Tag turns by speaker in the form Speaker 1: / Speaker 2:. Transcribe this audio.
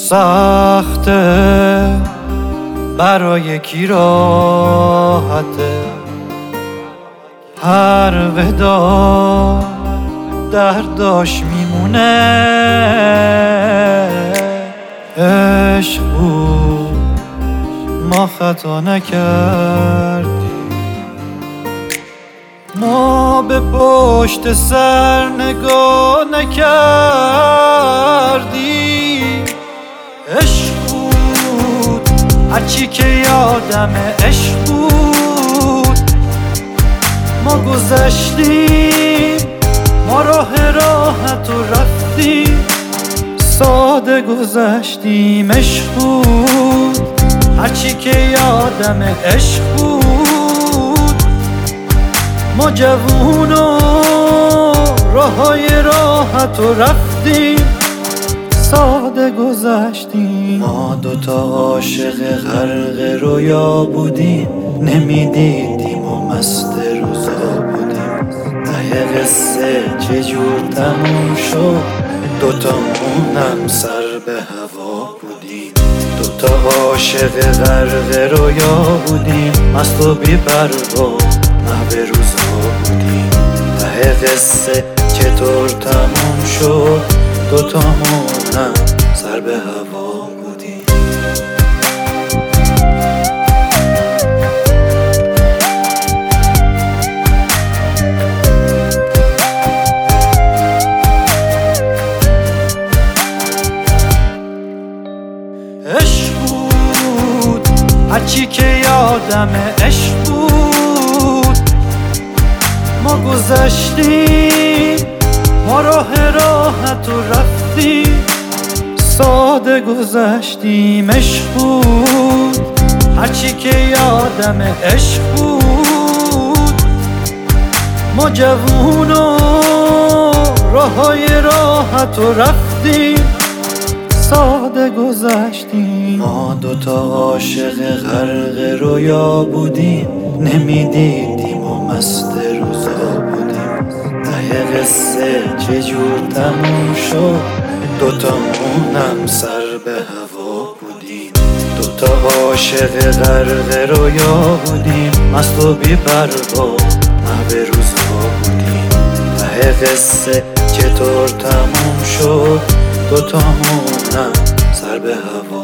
Speaker 1: سخته برای کی راحته، هر ودا درداش میمونه. عشق بود ما خطا نکردیم، ما به پشت سر نگاه نکردیم. عشق بود هرچی که یادمه، عشق بود ما گذشتیم، ما راه راحت و رفتیم، ساده گذشتیم. عشق بود هرچی که یادمه، عشق بود ما جوون و راههای راحت و رفتیم، ساده گذشتیم. ما دوتا عاشق غرق رویا بودیم، نمیدیدیم و مست روزا بودیم. ته قصه چجور تموم شد، دوتامونم سر به هوا بودیم. دوتا عاشق غرق رویا بودیم، مست و بی پروا محو روزا بودیم. ته قصه چطور تموم شد، دوتامونم سر به هوا بودیم. عشق بود هرچی که یادمه، عشق بود ما گذشتیم، ما راه راحت و رفتیم، ساده گذشتیم. عشق بود هرچی که یادمه، عشق بود ما جوون و راههای راحت و رفتیم، ساده گذشتیم. ما دوتا عاشق غرق رویا بودیم، نمیدیدیم و مست روزا بودیم. ته قصه چجور تموم شد، دوتامونم سر به هوا بودیم. دوتا عاشق غرق رویا بودیم، مست و بی پروا محو روزا بودیم. ته قصه چطور تموم شد، دوتامونم سر به هوا